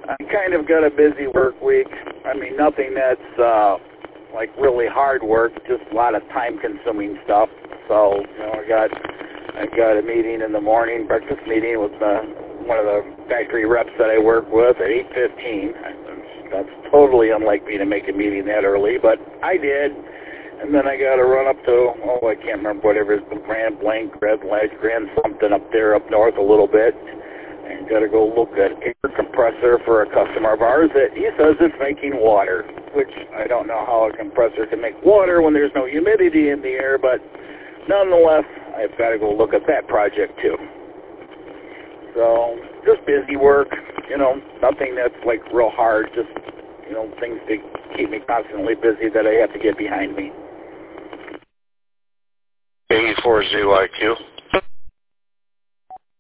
I kind of got a busy work week. I mean, nothing that's like really hard work, just a lot of time-consuming stuff. So, you know, I got a meeting in the morning, breakfast meeting with one of the factory reps that I work with at 8:15. That's totally unlike me to make a meeting that early, but I did. And then I got to run up to, I can't remember whatever it's Grand something up there up north a little bit. And got to go look at air compressor for a customer of ours that he says it's making water, which I don't know how a compressor can make water when there's no humidity in the air, but nonetheless, I've got to go look at that project too. So, just busy work, you know, nothing that's like real hard, just, you know, things to keep me constantly busy that I have to get behind me. A4ZYQ.